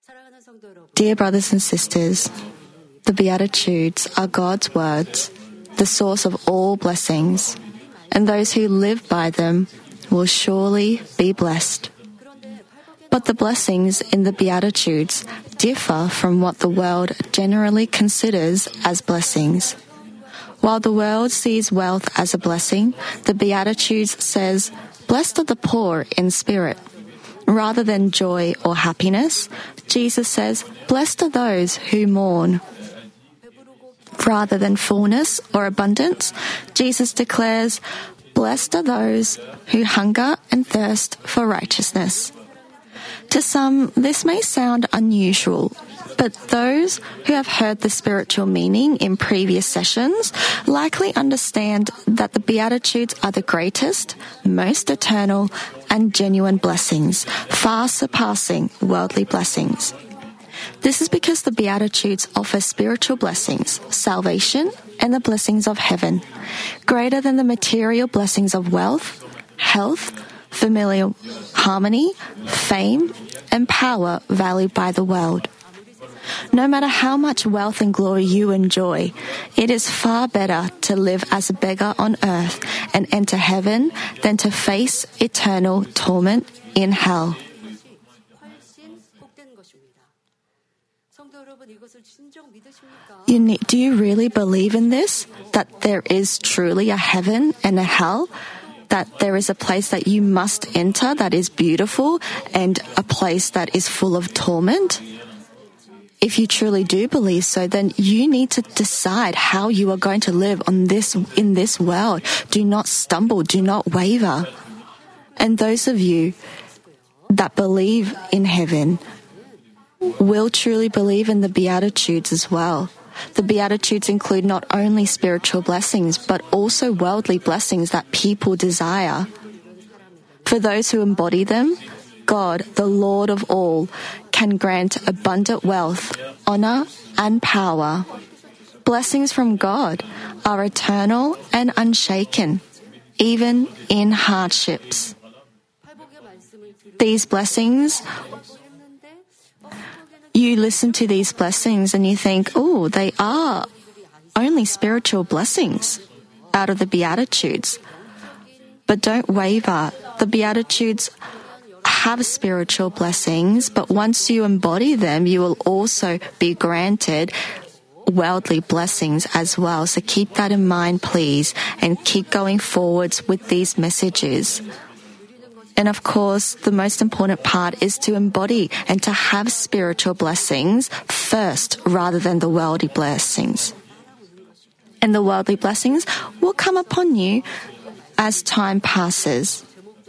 Dear brothers and sisters, the Beatitudes are God's words, the source of all blessings, and those who live by them will surely be blessed. But the blessings in the Beatitudes differ from what the world generally considers as blessings. While the world sees wealth as a blessing, the Beatitudes says, "Blessed are the poor in spirit." Rather than joy or happiness, Jesus says, "Blessed are those who mourn." Rather than fullness or abundance, Jesus declares, "Blessed are those who hunger and thirst for righteousness." To some, this may sound unusual, but those who have heard the spiritual meaning in previous sessions likely understand that the Beatitudes are the greatest, most eternal, and genuine blessings, far surpassing worldly blessings. This is because the Beatitudes offer spiritual blessings, salvation, and the blessings of heaven, greater than the material blessings of wealth, health, familial harmony, fame, and power valued by the world. No matter how much wealth and glory you enjoy, it is far better to live as a beggar on earth and enter heaven than to face eternal torment in hell. Do you really believe in this? That there is truly a heaven and a hell? That there is a place that you must enter that is beautiful and a place that is full of torment? If you truly do believe so, then you need to decide how you are going to live in this world. Do not stumble, do not waver. And those of you that believe in heaven will truly believe in the Beatitudes as well. The Beatitudes include not only spiritual blessings, but also worldly blessings that people desire. For those who embody them, God, the Lord of all, can grant abundant wealth, honor, and power. Blessings from God are eternal and unshaken, even in hardships. These blessings, you listen to these blessings and you think, oh, they are only spiritual blessings out of the Beatitudes. But don't waver. The Beatitudes have spiritual blessings, but once you embody them, you will also be granted worldly blessings as well. So keep that in mind, please, and keep going forwards with these messages. And of course, the most important part is to embody and to have spiritual blessings first rather than the worldly blessings. And the worldly blessings will come upon you as time passes.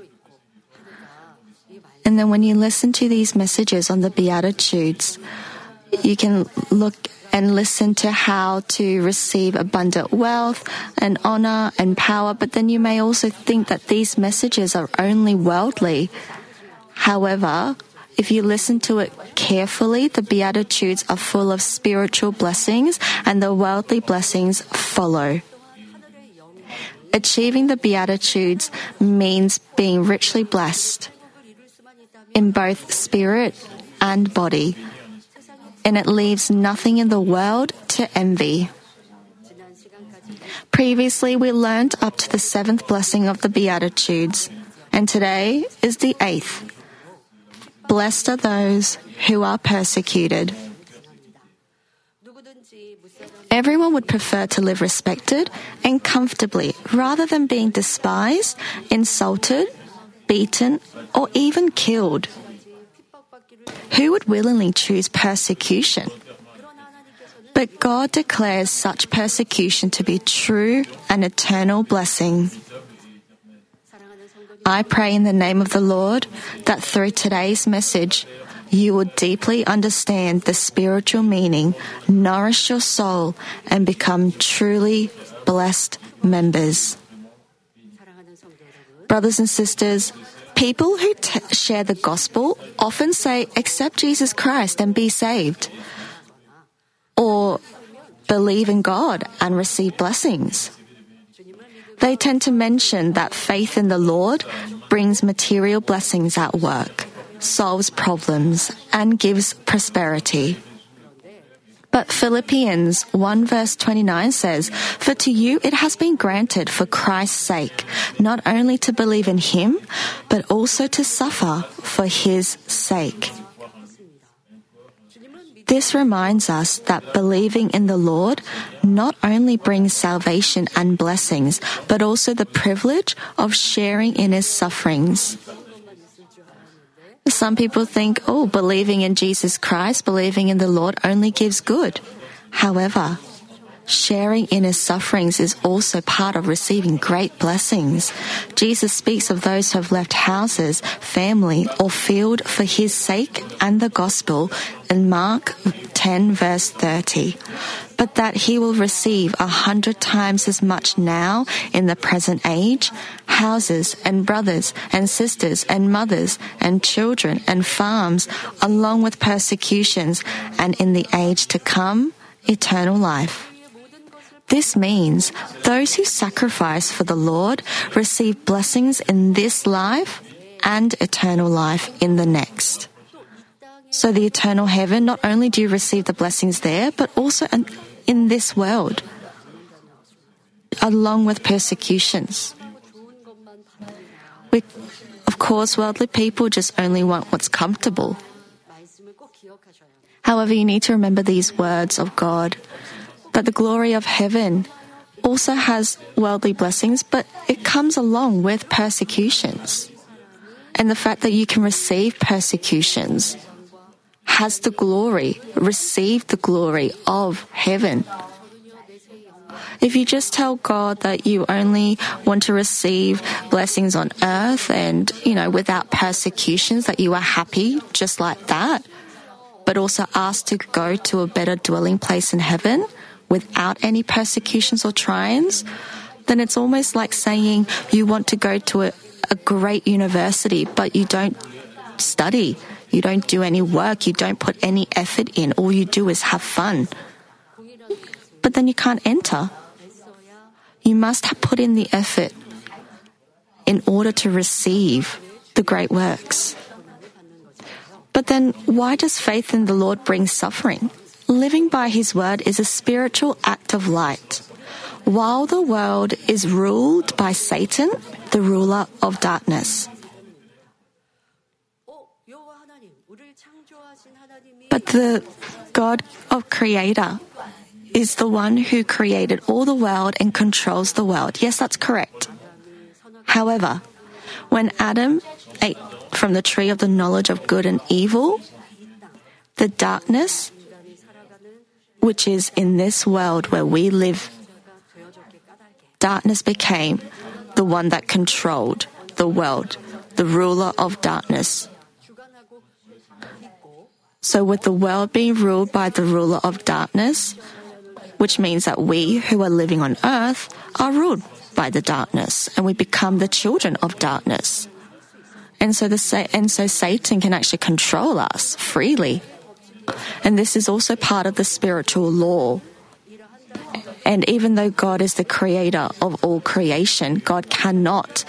And then when you listen to these messages on the Beatitudes, you can look and listen to how to receive abundant wealth and honor and power, but then you may also think that these messages are only worldly. However, if you listen to it carefully, the Beatitudes are full of spiritual blessings and the worldly blessings follow. Achieving the Beatitudes means being richly blessed in both spirit and body, and it leaves nothing in the world to envy. Previously, we learned up to the 7th blessing of the Beatitudes, and today is the 8th. Blessed are those who are persecuted. Everyone would prefer to live respected and comfortably rather than being despised, insulted, beaten, or even killed. Who would willingly choose persecution? But God declares such persecution to be true and eternal blessing. I pray in the name of the Lord that through today's message, you will deeply understand the spiritual meaning, nourish your soul, and become truly blessed members. Brothers and sisters, people who share the gospel often say, accept Jesus Christ and be saved, or believe in God and receive blessings. They tend to mention that faith in the Lord brings material blessings at work. solves problems, and gives prosperity. But Philippians 1 verse 29 says, "For to you it has been granted for Christ's sake, not only to believe in Him, but also to suffer for His sake." This reminds us that believing in the Lord not only brings salvation and blessings, but also the privilege of sharing in His sufferings. Some people think, believing in Jesus Christ, believing in the Lord only gives good. However, sharing in His sufferings is also part of receiving great blessings. Jesus speaks of those who have left houses, family, or field for His sake and the gospel in Mark 10 verse 30. But that He will receive 100 times as much now in the present age, houses and brothers and sisters and mothers and children and farms, along with persecutions, and in the age to come, eternal life. This means those who sacrifice for the Lord receive blessings in this life and eternal life in the next. So the eternal heaven, not only do you receive the blessings there, but also in this world, along with persecutions. Of course, worldly people just only want what's comfortable. However, you need to remember these words of God, that the glory of heaven also has worldly blessings, but it comes along with persecutions. And the fact that you can receive persecutions has the glory, receive the glory of heaven. If you just tell God that you only want to receive blessings on earth and, without persecutions, that you are happy just like that, but also ask to go to a better dwelling place in heaven without any persecutions or trials, then it's almost like saying you want to go to a great university, but you don't study, you don't do any work, you don't put any effort in, all you do is have fun. But then you can't enter. You must have put in the effort in order to receive the great works. But then why does faith in the Lord bring suffering? Living by His word is a spiritual act of light. While the world is ruled by Satan, the ruler of darkness. But the God of Creator is the one who created all the world and controls the world. Yes, that's correct. However, when Adam ate from the tree of the knowledge of good and evil, the darkness, which is in this world where we live, darkness became the one that controlled the world, the ruler of darkness. So with the world being ruled by the ruler of darkness, which means that we who are living on earth are ruled by the darkness, and we become the children of darkness. And so Satan can actually control us freely. And this is also part of the spiritual law. And even though God is the creator of all creation, God cannot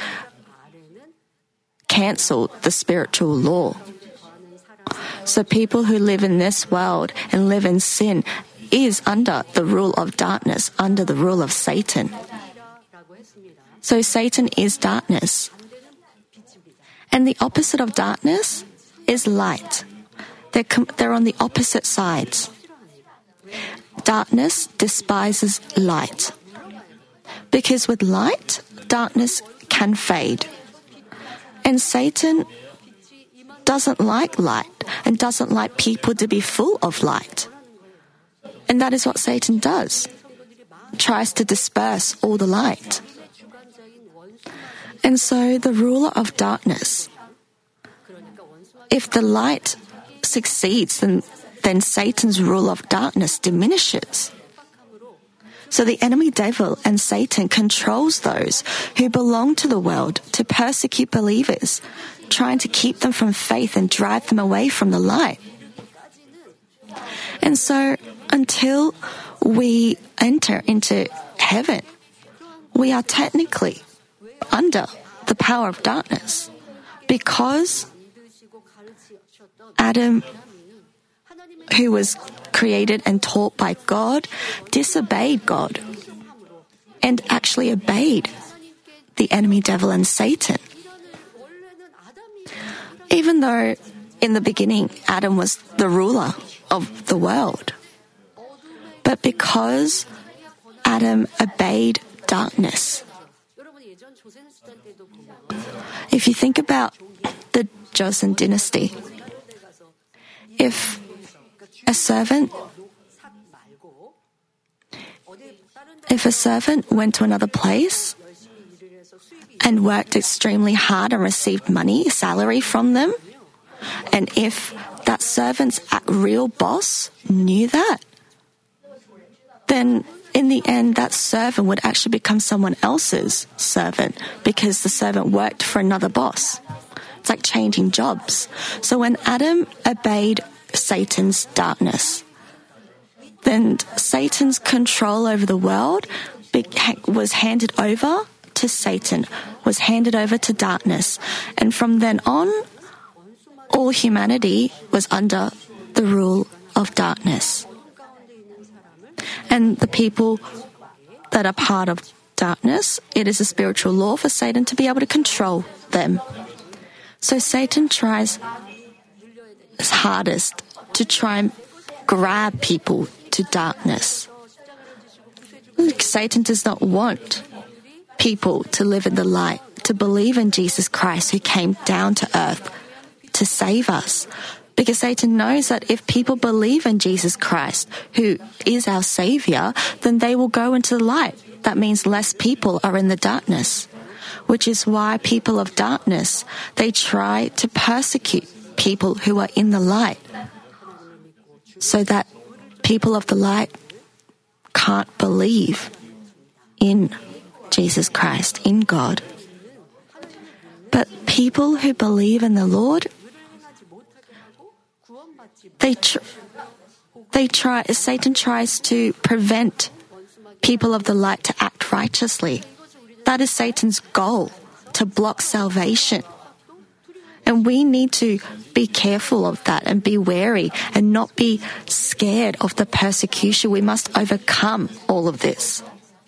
cancel the spiritual law. So people who live in this world and live in sin is under the rule of darkness, under the rule of Satan. So Satan is darkness. And the opposite of darkness is light. They're on the opposite sides. Darkness despises light. Because with light, darkness can fade. And Satan doesn't like light and doesn't like people to be full of light. And that is what Satan does. Tries to disperse all the light. And so the ruler of darkness, if the light succeeds, then Satan's rule of darkness diminishes. So the enemy devil and Satan controls those who belong to the world to persecute believers, trying to keep them from faith and drive them away from the light. And so until we enter into heaven, we are technically under the power of darkness, because Adam, who was created and taught by God, disobeyed God and actually obeyed the enemy devil and Satan. Even though in the beginning Adam was the ruler of the world, but because Adam obeyed darkness. If you think about the Joseon dynasty, if a servant went to another place and worked extremely hard and received money, salary from them, and if that servant's real boss knew that, then in the end, that servant would actually become someone else's servant because the servant worked for another boss. It's like changing jobs. So when Adam obeyed Satan's darkness, then Satan's control over the world was handed over to Satan, was handed over to darkness. And from then on, all humanity was under the rule of darkness. And the people that are part of darkness, it is a spiritual law for Satan to be able to control them. So Satan tries his hardest to try and grab people to darkness. Satan does not want people to live in the light, to believe in Jesus Christ who came down to earth to save us. Because Satan knows that if people believe in Jesus Christ, who is our Savior, then they will go into the light. That means less people are in the darkness, which is why people of darkness, they try to persecute people who are in the light, so that people of the light can't believe in Jesus Christ, in God. But people who believe in the Lord, Satan tries to prevent people of the light to act righteously. That is Satan's goal, to block salvation. And we need to be careful of that and be wary and not be scared of the persecution. We must overcome all of this.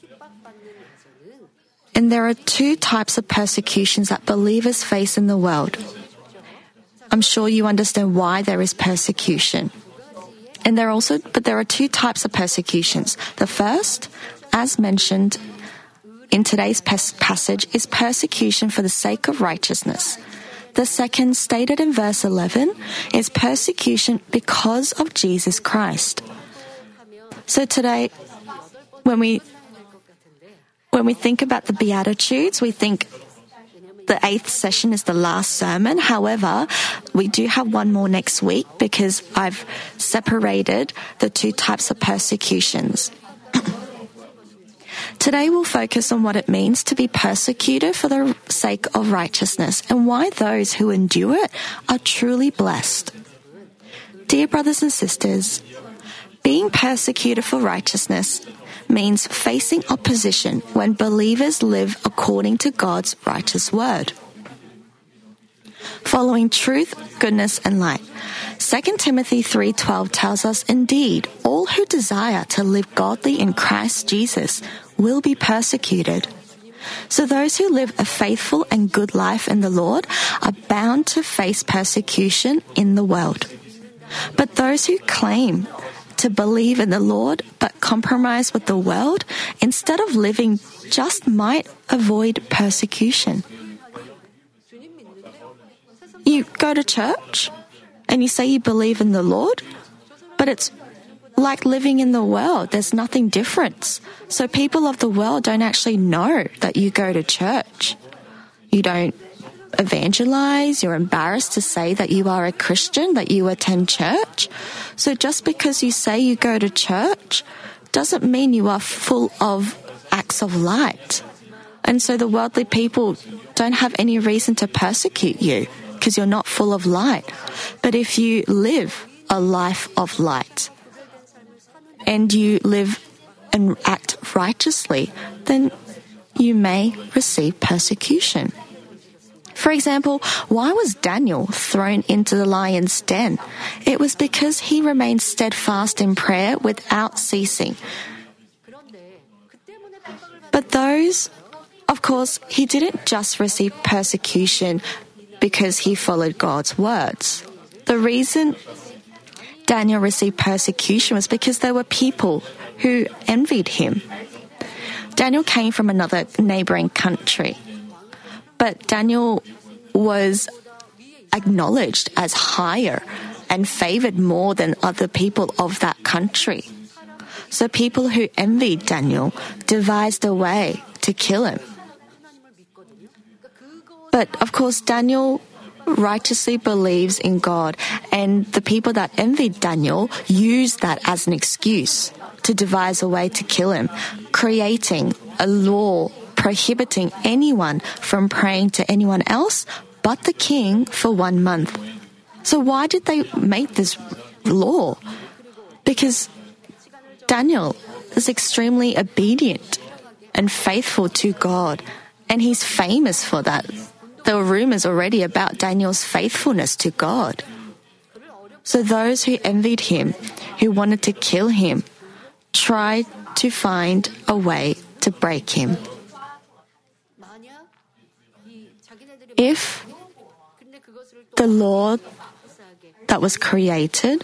And there are two types of persecutions that believers face in the world. I'm sure you understand why there is persecution. And there are two types of persecutions. The first, as mentioned in today's passage, is persecution for the sake of righteousness. The second, stated in verse 11, is persecution because of Jesus Christ. So today, when we think about the Beatitudes, we think the 8th session is the last sermon. However, we do have one more next week because I've separated the two types of persecutions. Today we'll focus on what it means to be persecuted for the sake of righteousness and why those who endure it are truly blessed. Dear brothers and sisters, being persecuted for righteousness means facing opposition when believers live according to God's righteous word, following truth, goodness, and light. 2 Timothy 3:12 tells us, indeed, all who desire to live godly in Christ Jesus will be persecuted. So those who live a faithful and good life in the Lord are bound to face persecution in the world. But those who claim to believe in the Lord but compromise with the world, instead of living just, might avoid persecution. You go to church and you say you believe in the Lord, but it's like living in the world. There's nothing different. So people of the world don't actually know that you go to church. You don't evangelize. You're embarrassed to say that you are a Christian, that you attend church. So just because you say you go to church doesn't mean you are full of acts of light. And so the worldly people don't have any reason to persecute you because you're not full of light. But if you live a life of light and you live and act righteously, then you may receive persecution. For example, why was Daniel thrown into the lion's den? It was because he remained steadfast in prayer without ceasing. But of course, he didn't just receive persecution because he followed God's words. The reason Daniel received persecution was because there were people who envied him. Daniel came from another neighboring country, but Daniel was acknowledged as higher and favored more than other people of that country. So people who envied Daniel devised a way to kill him. But of course, Daniel righteously believes in God, and the people that envied Daniel used that as an excuse to devise a way to kill him, creating a law prohibiting anyone from praying to anyone else but the king for 1 month. So why did they make this law? Because Daniel is extremely obedient and faithful to God, and he's famous for that. There were rumors already about Daniel's faithfulness to God. So those who envied him, who wanted to kill him, tried to find a way to break him. If the law that was created,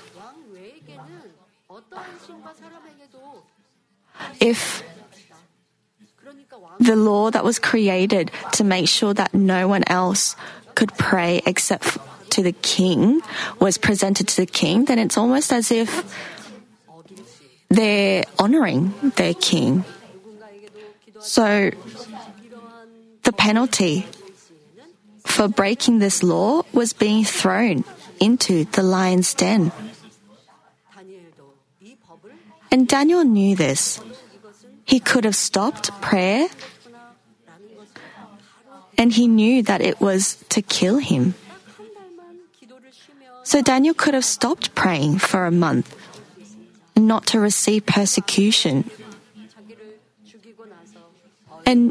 to make sure that no one else could pray except to the king was presented to the king, then it's almost as if they're honoring their king. So the penalty for breaking this law was being thrown into the lion's den. And Daniel knew this. He could have stopped prayer, and he knew that it was to kill him. So Daniel could have stopped praying for a month, not to receive persecution. And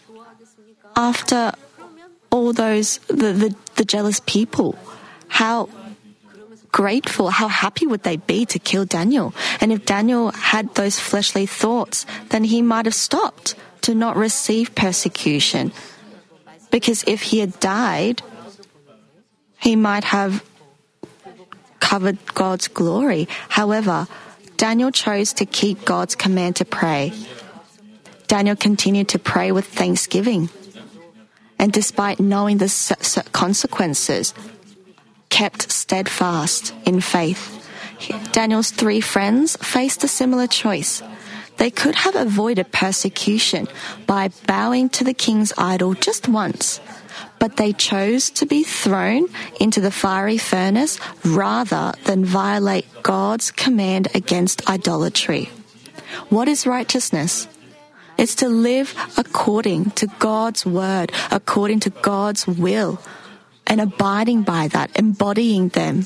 after all those, the jealous people, how grateful, how happy would they be to kill Daniel? And if Daniel had those fleshly thoughts, then he might have stopped to not receive persecution. Because if he had died, he might have covered God's glory. However, Daniel chose to keep God's command to pray. Daniel continued to pray with thanksgiving. And despite knowing the consequences, kept steadfast in faith. Daniel's 3 friends faced a similar choice. They could have avoided persecution by bowing to the king's idol just once, but they chose to be thrown into the fiery furnace rather than violate God's command against idolatry. What is righteousness? It's to live according to God's word, according to God's will, and abiding by that, embodying them,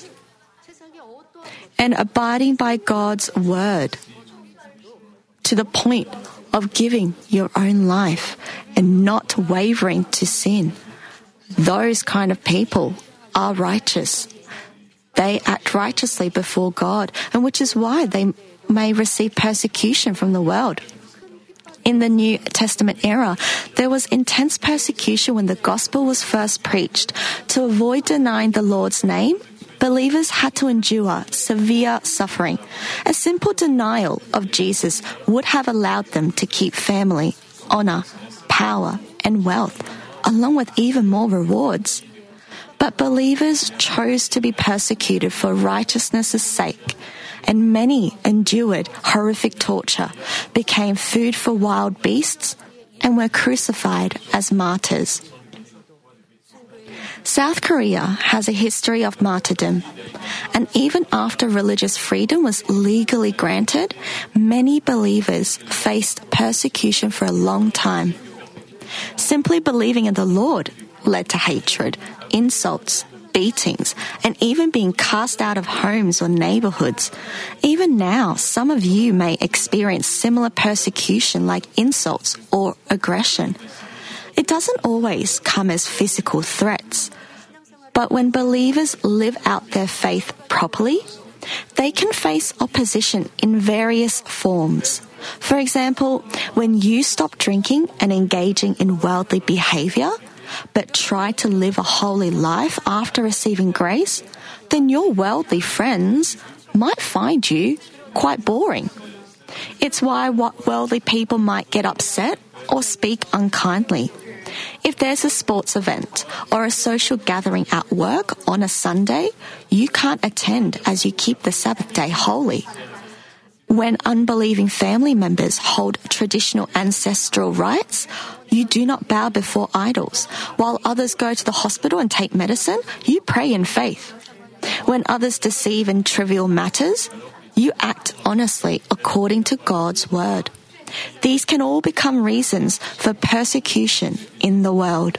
and abiding by God's word to the point of giving your own life and not wavering to sin. Those kind of people are righteous. They act righteously before God, and which is why they may receive persecution from the world. In the New Testament era, there was intense persecution when the gospel was first preached. To avoid denying the Lord's name, believers had to endure severe suffering. A simple denial of Jesus would have allowed them to keep family, honor, power, and wealth, along with even more rewards. But believers chose to be persecuted for righteousness' sake, and many endured horrific torture, became food for wild beasts, and were crucified as martyrs. South Korea has a history of martyrdom, and even after religious freedom was legally granted, many believers faced persecution for a long time. Simply believing in the Lord led to hatred, insults, beatings, and even being cast out of homes or neighborhoods. Even now, some of you may experience similar persecution like insults or aggression. It doesn't always come as physical threats. But when believers live out their faith properly, they can face opposition in various forms. For example, when you stop drinking and engaging in worldly behavior, but try to live a holy life after receiving grace, then your worldly friends might find you quite boring. It's why worldly people might get upset or speak unkindly. If there's a sports event or a social gathering at work on a Sunday, you can't attend as you keep the Sabbath day holy. When unbelieving family members hold traditional ancestral rites, you do not bow before idols. While others go to the hospital and take medicine, you pray in faith. When others deceive in trivial matters, you act honestly according to God's word. These can all become reasons for persecution in the world.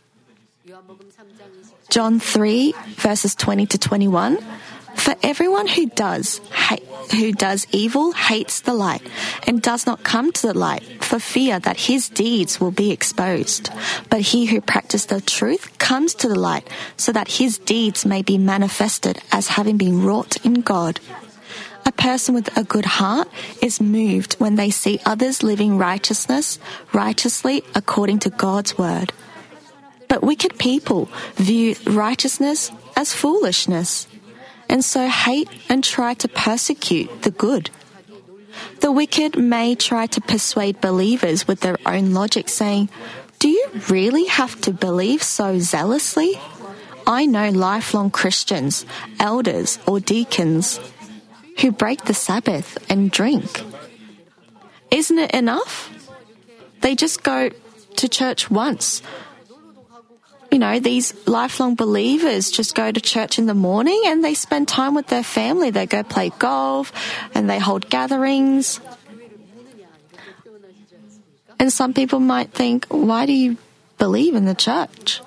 John 3, verses 20 to 21. For everyone who does evil hates the light and does not come to the light for fear that his deeds will be exposed. But he who practices the truth comes to the light so that his deeds may be manifested as having been wrought in God. A person with a good heart is moved when they see others living righteously according to God's word. But wicked people view righteousness as foolishness, and so hate and try to persecute the good. The wicked may try to persuade believers with their own logic, saying, "Do you really have to believe so zealously? I know lifelong Christians, elders or deacons, who break the Sabbath and drink. Isn't it enough? They just go to church once. These lifelong believers just go to church in the morning and they spend time with their family. They go play golf and they hold gatherings." And some people might think, why do you believe in the church?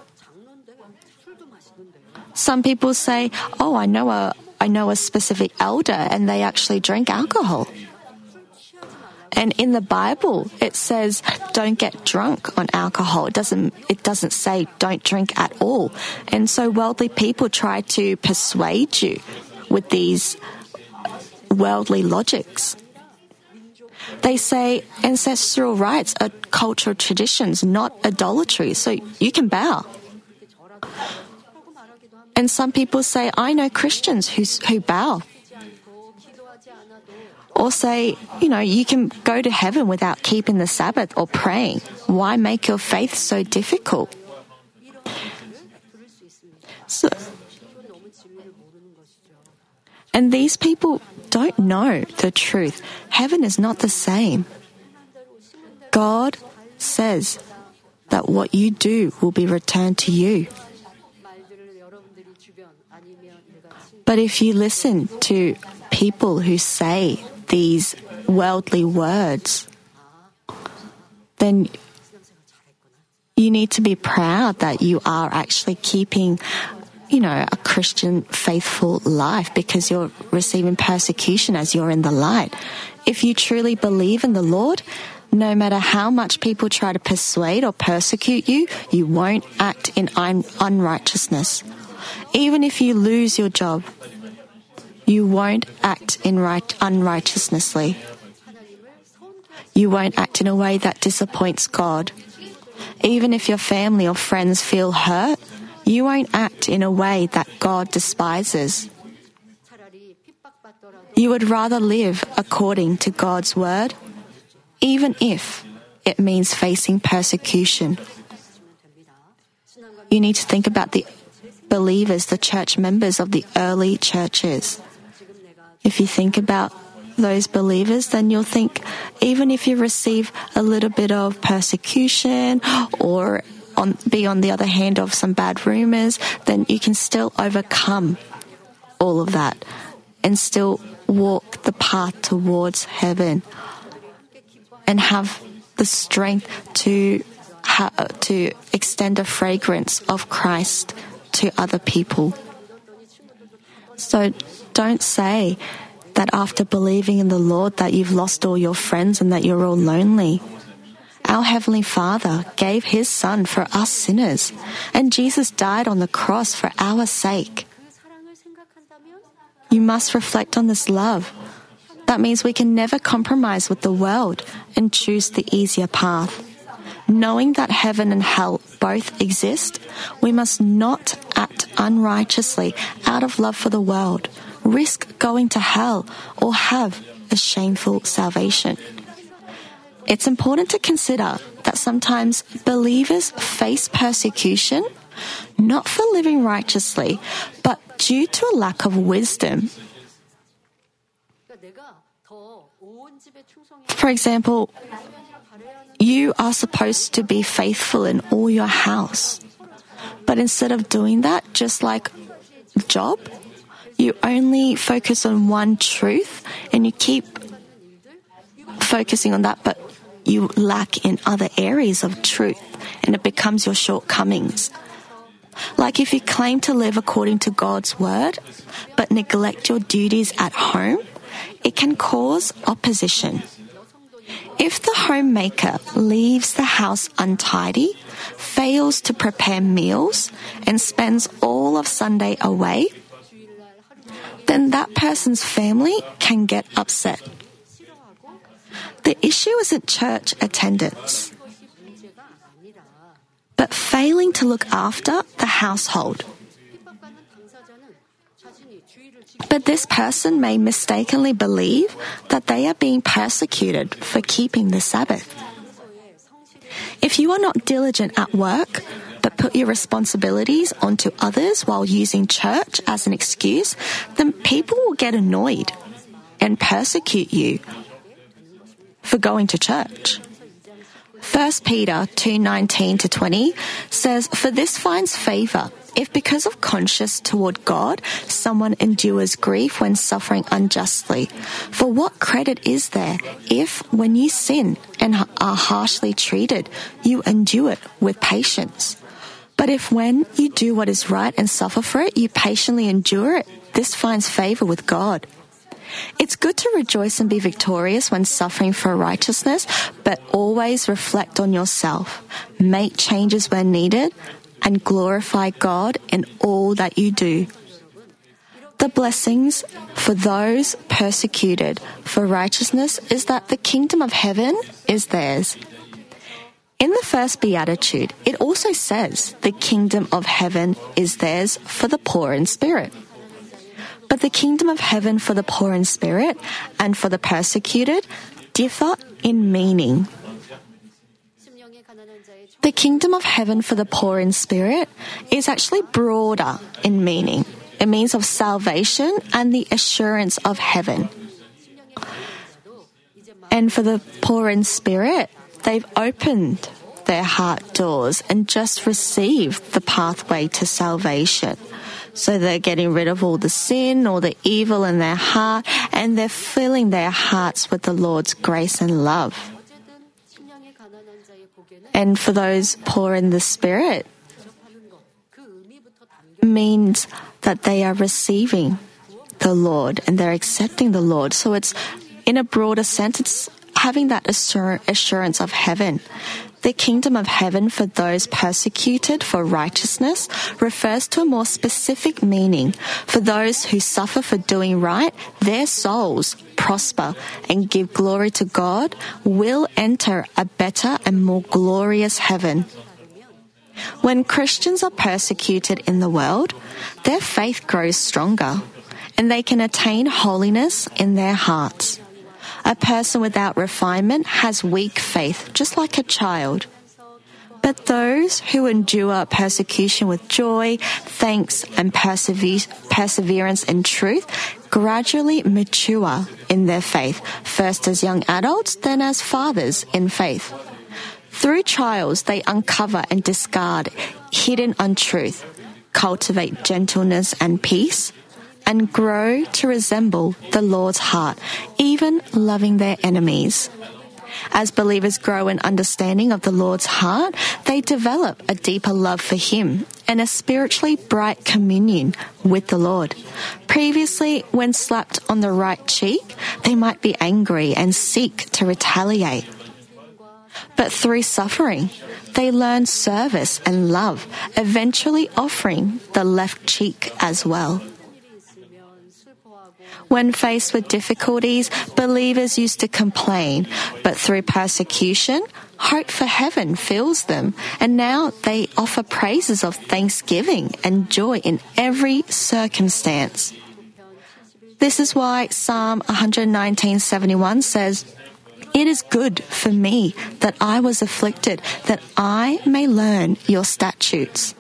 Some people say, "Oh, I know a specific elder and they actually drink alcohol." And in the Bible, it says, don't get drunk on alcohol. It doesn't say don't drink at all. And so worldly people try to persuade you with these worldly logics. They say ancestral rites are cultural traditions, not idolatry, so you can bow. And some people say, I know Christians who bow. Or say, you can go to heaven without keeping the Sabbath or praying. Why make your faith so difficult? And these people don't know the truth. Heaven is not the same. God says that what you do will be returned to you. But if you listen to people who say these worldly words, then you need to be proud that you are actually keeping, a Christian faithful life, because you're receiving persecution as you're in the light. If you truly believe in the Lord, no matter how much people try to persuade or persecute you, you won't act in unrighteousness. Even if you lose your job, you won't act in unrighteously. You won't act in a way that disappoints God. Even if your family or friends feel hurt, you won't act in a way that God despises. You would rather live according to God's word, even if it means facing persecution. You need to think about the believers, the church members of the early churches. If you think about those believers, then you'll think, even if you receive a little bit of persecution or be on the other hand of some bad rumors, then you can still overcome all of that and still walk the path towards heaven and have the strength to extend a fragrance of Christ to other people. So don't say that after believing in the Lord that you've lost all your friends and that you're all lonely. Our Heavenly Father gave His Son for us sinners, and Jesus died on the cross for our sake. You must reflect on this love. That means we can never compromise with the world and choose the easier path. Knowing that heaven and hell both exist, we must not act unrighteously out of love for the world, risk going to hell, or have a shameful salvation. It's important to consider that sometimes believers face persecution not for living righteously, but due to a lack of wisdom. For example, you are supposed to be faithful in all your house. But instead of doing that, just like Job, you only focus on one truth and you keep focusing on that, but you lack in other areas of truth and it becomes your shortcomings. Like if you claim to live according to God's word, but neglect your duties at home, it can cause opposition. If the homemaker leaves the house untidy, fails to prepare meals, and spends all of Sunday away, then that person's family can get upset. The issue isn't church attendance, but failing to look after the household. But this person may mistakenly believe that they are being persecuted for keeping the Sabbath. If you are not diligent at work, but put your responsibilities onto others while using church as an excuse, then people will get annoyed and persecute you for going to church. 1 Peter 2:19-20 says, "For this finds favor, if because of conscience toward God, someone endures grief when suffering unjustly. For what credit is there if, when you sin and are harshly treated, you endure it with patience? But if when you do what is right and suffer for it, you patiently endure it, this finds favor with God." It's good to rejoice and be victorious when suffering for righteousness, but always reflect on yourself, make changes when needed, and glorify God in all that you do. The blessings for those persecuted for righteousness is that the kingdom of heaven is theirs. In the first beatitude, it also says the kingdom of heaven is theirs for the poor in spirit. But the kingdom of heaven for the poor in spirit and for the persecuted differ in meaning. The kingdom of heaven for the poor in spirit is actually broader in meaning. It means of salvation and the assurance of heaven. And for the poor in spirit, they've opened their heart doors and just received the pathway to salvation. So they're getting rid of all the sin, all the evil in their heart, and they're filling their hearts with the Lord's grace and love. And for those poor in the spirit, means that they are receiving the Lord and they're accepting the Lord. So it's, in a broader sense, it's having that assurance of heaven. The kingdom of heaven for those persecuted for righteousness refers to a more specific meaning. For those who suffer for doing right, their souls prosper and give glory to God, will enter a better and more glorious heaven. When Christians are persecuted in the world, their faith grows stronger and they can attain holiness in their hearts. A person without refinement has weak faith, just like a child. But those who endure persecution with joy, thanks, and perseverance in truth gradually mature in their faith, first as young adults, then as fathers in faith. Through trials, they uncover and discard hidden untruth, cultivate gentleness and peace, and grow to resemble the Lord's heart, even loving their enemies. As believers grow in understanding of the Lord's heart, they develop a deeper love for Him and a spiritually bright communion with the Lord. Previously, when slapped on the right cheek, they might be angry and seek to retaliate. but through suffering, they learn service and love, eventually offering the left cheek as well. When faced with difficulties, believers used to complain, but through persecution, hope for heaven fills them, and now they offer praises of thanksgiving and joy in every circumstance. This is why Psalm 119:71 says, "It is good for me that I was afflicted, that I may learn your statutes."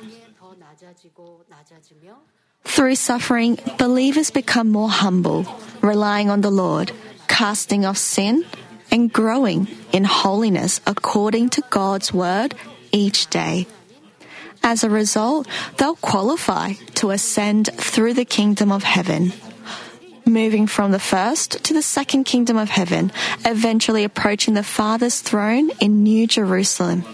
Through suffering, believers become more humble, relying on the Lord, casting off sin, and growing in holiness according to God's word each day. As a result, they'll qualify to ascend through the kingdom of heaven, moving from the first to the second kingdom of heaven, eventually approaching the Father's throne in New Jerusalem.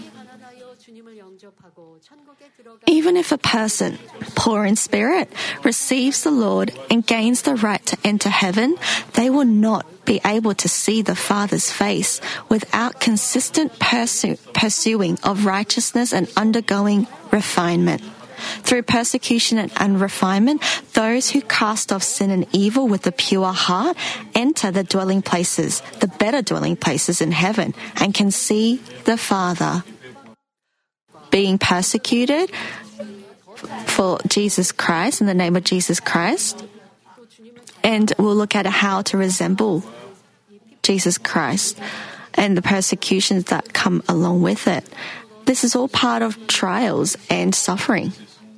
Even if a person, poor in spirit, receives the Lord and gains the right to enter heaven, they will not be able to see the Father's face without consistent pursuing of righteousness and undergoing refinement. Through persecution and refinement, those who cast off sin and evil with a pure heart enter the dwelling places, the better dwelling places in heaven, and can see the Father. Being persecuted for Jesus Christ, in the name of Jesus Christ, and we'll look at how to resemble Jesus Christ and the persecutions that come along with it. This is all part of trials and suffering.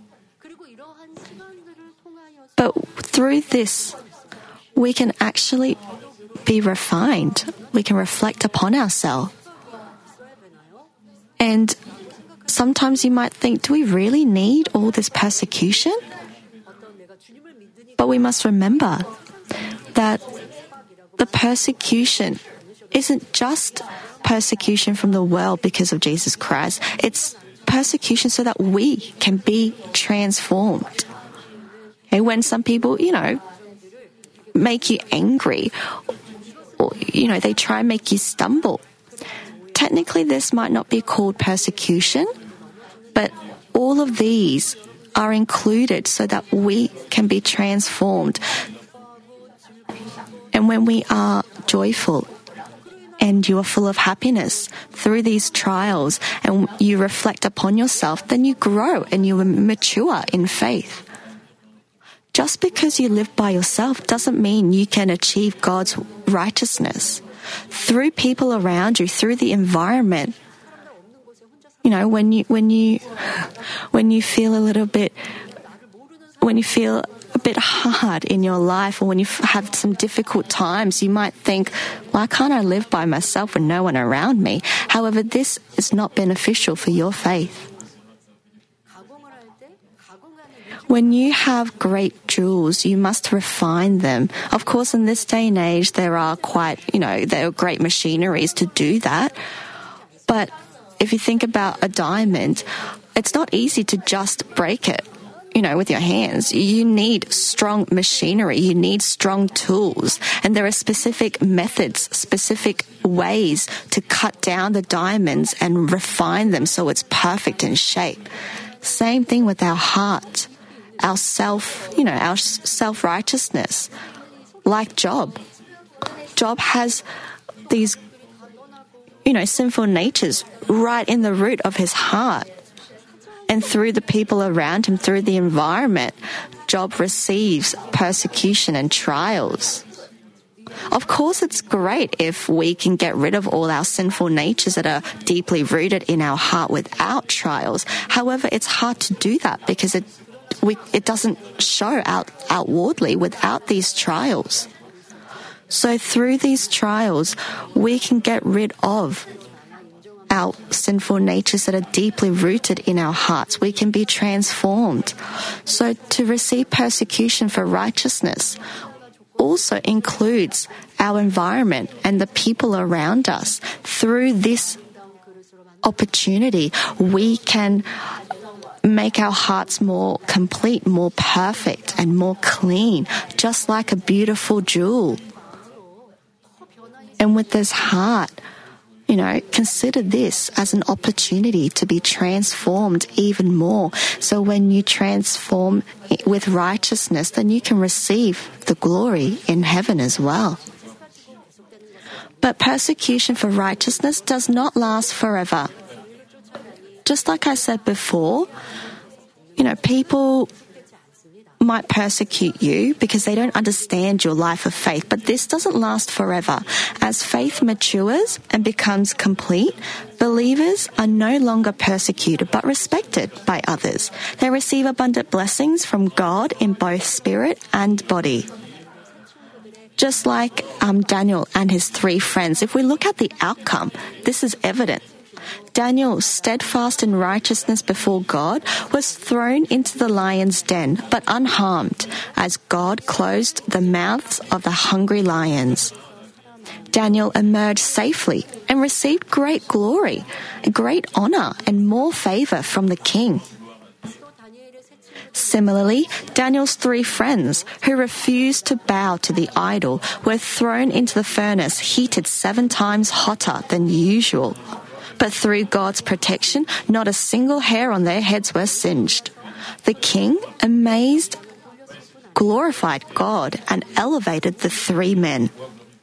But through this, we can actually be refined. We can reflect upon ourselves. And sometimes you might think, do we really need all this persecution? But we must remember that the persecution isn't just persecution from the world because of Jesus Christ. It's persecution so that we can be transformed. And when some people, make you angry, or, they try and make you stumble, technically this might not be called persecution, but all of these are included so that we can be transformed. And when we are joyful and you are full of happiness through these trials and you reflect upon yourself, then you grow and you mature in faith. Just because you live by yourself doesn't mean you can achieve God's righteousness. Through people around you, through the environment, when you feel a bit hard in your life, or when you have some difficult times, you might think, why can't I live by myself with no one around me? However, this is not beneficial for your faith. When you have great jewels, you must refine them. Of course, in this day and age, there are great machineries to do that. But if you think about a diamond, it's not easy to just break it, with your hands. You need strong machinery. You need strong tools. And there are specific methods, specific ways to cut down the diamonds and refine them so it's perfect in shape. Same thing with our heart. Our self-righteousness. Like Job. Job has these, sinful natures right in the root of his heart. And through the people around him, through the environment, Job receives persecution and trials. Of course, it's great if we can get rid of all our sinful natures that are deeply rooted in our heart without trials. However, it's hard to do that because it doesn't show outwardly without these trials. So through these trials, we can get rid of our sinful natures that are deeply rooted in our hearts. We can be transformed. So to receive persecution for righteousness also includes our environment and the people around us. Through this opportunity, we can make our hearts more complete, more perfect, and more clean, just like a beautiful jewel. And with this heart, consider this as an opportunity to be transformed even more. So when you transform with righteousness, then you can receive the glory in heaven as well. But persecution for righteousness does not last forever. Just like I said before, people might persecute you because they don't understand your life of faith, but this doesn't last forever. As faith matures and becomes complete, believers are no longer persecuted but respected by others. They receive abundant blessings from God in both spirit and body. Just like Daniel and his 3 friends, if we look at the outcome, this is evident. Daniel, steadfast in righteousness before God, was thrown into the lion's den, but unharmed, as God closed the mouths of the hungry lions. Daniel emerged safely and received great glory, great honor, and more favor from the king. Similarly, Daniel's 3 friends, who refused to bow to the idol, were thrown into the furnace heated 7 times hotter than usual. But through God's protection, not a single hair on their heads was singed. The king, amazed, glorified God and elevated the 3 men.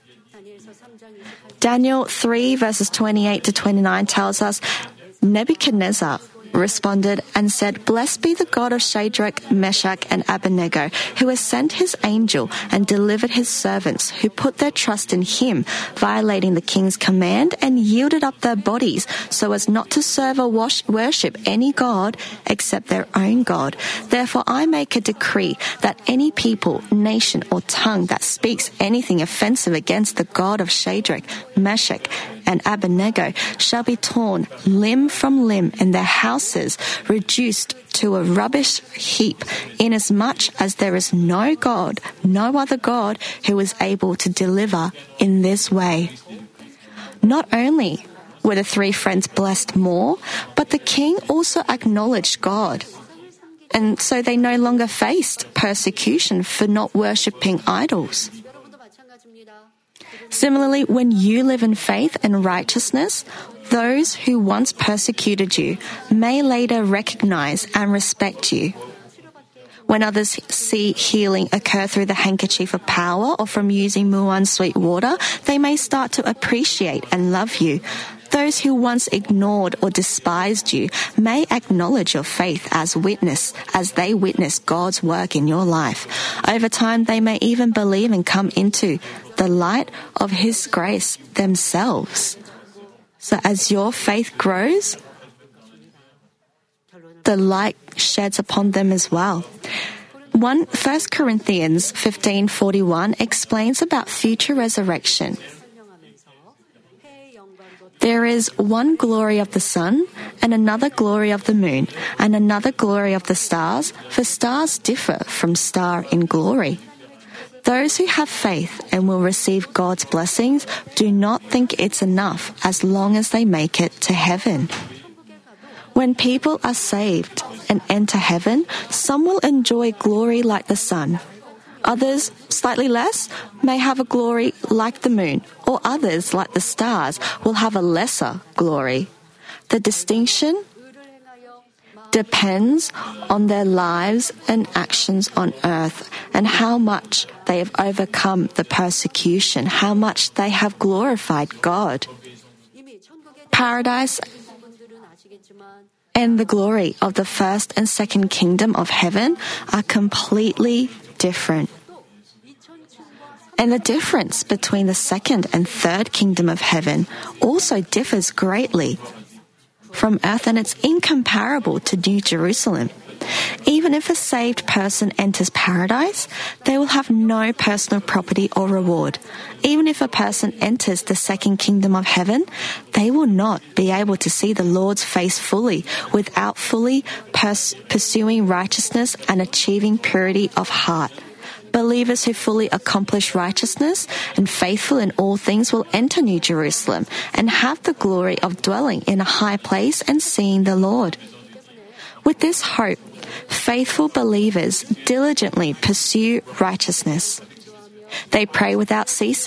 Daniel 3 verses 28 to 29 tells us, Nebuchadnezzar responded and said, "Blessed be the God of Shadrach, Meshach, and Abednego, who has sent his angel and delivered his servants, who put their trust in him, violating the king's command and yielded up their bodies so as not to serve or worship any god except their own God. Therefore I make a decree that any people, nation, or tongue that speaks anything offensive against the God of Shadrach, Meshach, and Abednego shall be torn limb from limb and their houses reduced to a rubbish heap, inasmuch as there is no God, no other God, who is able to deliver in this way." Not only were the 3 friends blessed more, but the king also acknowledged God. And so they no longer faced persecution for not worshipping idols. Similarly, when you live in faith and righteousness, those who once persecuted you may later recognize and respect you. When others see healing occur through the handkerchief of power or from using muan sweet water, they may start to appreciate and love you. Those who once ignored or despised you may acknowledge your faith as they witness God's work in your life. Over time, they may even believe and come into the light of His grace themselves. So as your faith grows, the light sheds upon them as well. 1 Corinthians 15:41 explains about future resurrection. There is one glory of the sun, and another glory of the moon, and another glory of the stars, for stars differ from star in glory. Those who have faith and will receive God's blessings do not think it's enough as long as they make it to heaven. When people are saved and enter heaven, some will enjoy glory like the sun. Others, slightly less, may have a glory like the moon, or others, like the stars, will have a lesser glory. The distinction depends on their lives and actions on earth and how much they have overcome the persecution, how much they have glorified God. Paradise and the glory of the first and second kingdom of heaven are completely different. And the difference between the second and third kingdom of heaven also differs greatly from earth, and it's incomparable to New Jerusalem. Even if a saved person enters paradise, they will have no personal property or reward. Even if a person enters the second kingdom of heaven, they will not be able to see the Lord's face fully without fully pursuing righteousness and achieving purity of heart. Believers who fully accomplish righteousness and faithful in all things will enter New Jerusalem and have the glory of dwelling in a high place and seeing the Lord. With this hope, faithful believers diligently pursue righteousness. They pray without ceasing,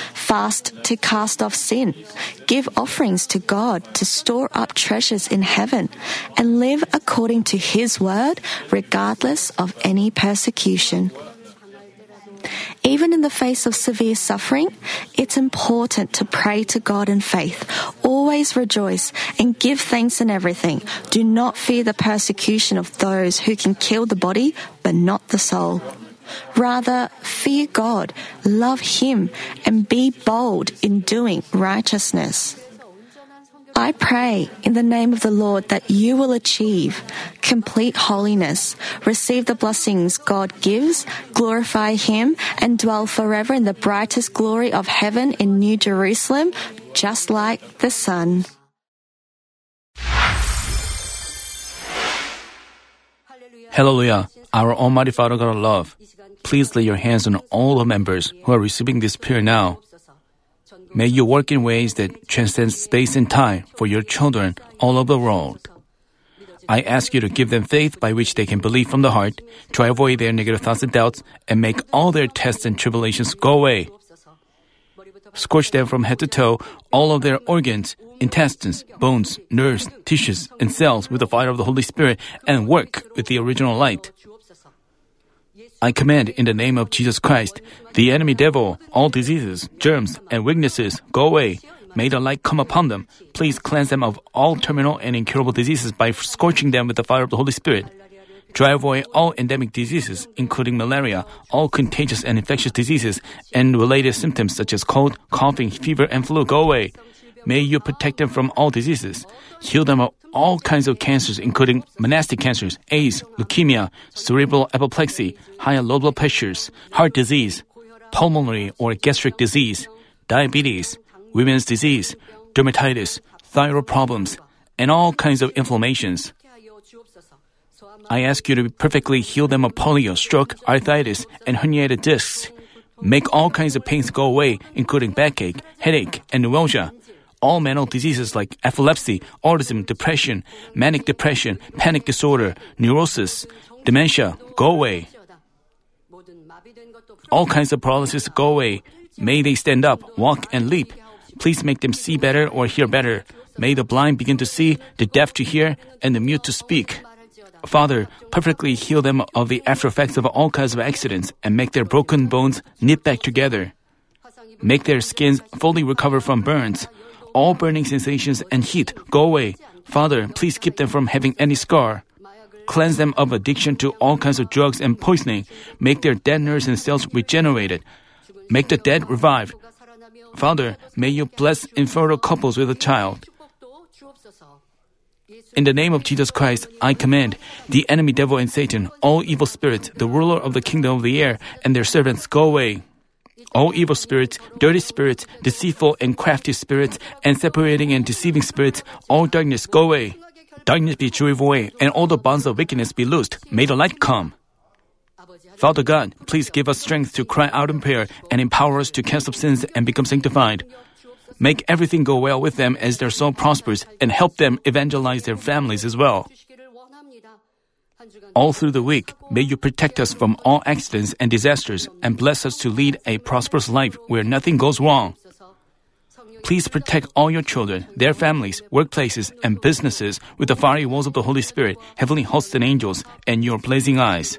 fast to cast off sin, give offerings to God to store up treasures in heaven, and live according to His word, regardless of any persecution. Even in the face of severe suffering, it's important to pray to God in faith. Always rejoice and give thanks in everything. Do not fear the persecution of those who can kill the body, but not the soul. Rather, fear God, love Him, and be bold in doing righteousness. I pray in the name of the Lord that you will achieve complete holiness, receive the blessings God gives, glorify Him, and dwell forever in the brightest glory of heaven in New Jerusalem, just like the sun. Hallelujah, our Almighty Father God of love, please lay your hands on all the members who are receiving this prayer now. May you work in ways that transcend space and time for your children all over the world. I ask you to give them faith by which they can believe from the heart, to avoid their negative thoughts and doubts, and make all their tests and tribulations go away. Scorch them from head to toe, all of their organs, intestines, bones, nerves, tissues, and cells with the fire of the Holy Spirit, and work with the original light. I command in the name of Jesus Christ, the enemy devil, all diseases, germs, and weaknesses, go away. May the light come upon them. Please cleanse them of all terminal and incurable diseases by scorching them with the fire of the Holy Spirit. Drive away all endemic diseases, including malaria, all contagious and infectious diseases, and related symptoms such as cold, coughing, fever, and flu, go away. May you protect them from all diseases. Heal them of all kinds of cancers, including monastic cancers, AIDS, leukemia, cerebral apoplexy, high and low blood pressures, heart disease, pulmonary or gastric disease, diabetes, women's disease, dermatitis, thyroid problems, and all kinds of inflammations. I ask you to perfectly heal them of polio, stroke, arthritis, and herniated discs. Make all kinds of pains go away, including backache, headache, and neuralgia. All mental diseases like epilepsy, autism, depression, manic depression, panic disorder, neurosis, dementia, go away. All kinds of paralysis go away. May they stand up, walk, and leap. Please make them see better or hear better. May the blind begin to see, the deaf to hear, and the mute to speak. Father, perfectly heal them of the after effects of all kinds of accidents and make their broken bones knit back together. Make their skins fully recover from burns. All burning sensations and heat go away. Father, please keep them from having any scar. Cleanse them of addiction to all kinds of drugs and poisoning. Make their dead nerves and cells regenerated. Make the dead revive. Father, may you bless infertile couples with a child. In the name of Jesus Christ, I command the enemy devil and Satan, all evil spirits, the ruler of the kingdom of the air, and their servants, go away. All evil spirits, dirty spirits, deceitful and crafty spirits, and separating and deceiving spirits, all darkness, go away. Darkness be driven away, and all the bonds of wickedness be loosed. May the light come. Father God, please give us strength to cry out in prayer and empower us to cast off sins and become sanctified. Make everything go well with them as their soul prospers, and help them evangelize their families as well. All through the week, may you protect us from all accidents and disasters and bless us to lead a prosperous life where nothing goes wrong. Please protect all your children, their families, workplaces, and businesses with the fiery walls of the Holy Spirit, heavenly hosts and angels, and your blazing eyes.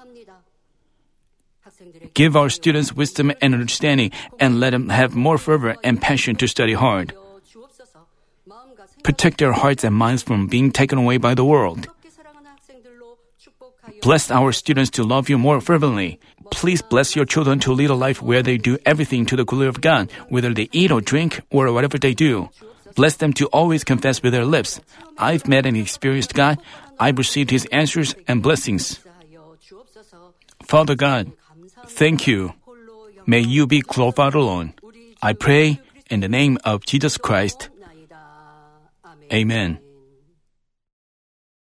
Give our students wisdom and understanding, and let them have more fervor and passion to study hard. Protect their hearts and minds from being taken away by the world. Bless our students to love you more fervently. Please bless your children to lead a life where they do everything to the glory of God, whether they eat or drink or whatever they do. Bless them to always confess with their lips, I've met and experienced God. I've received His answers and blessings. Father God, thank you. May you be glorified alone. I pray in the name of Jesus Christ. Amen.